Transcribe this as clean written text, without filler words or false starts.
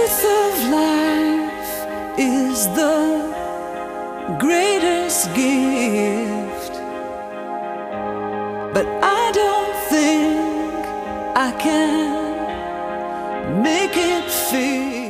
truth of life is the greatest gift, but I don't think I can make it fit.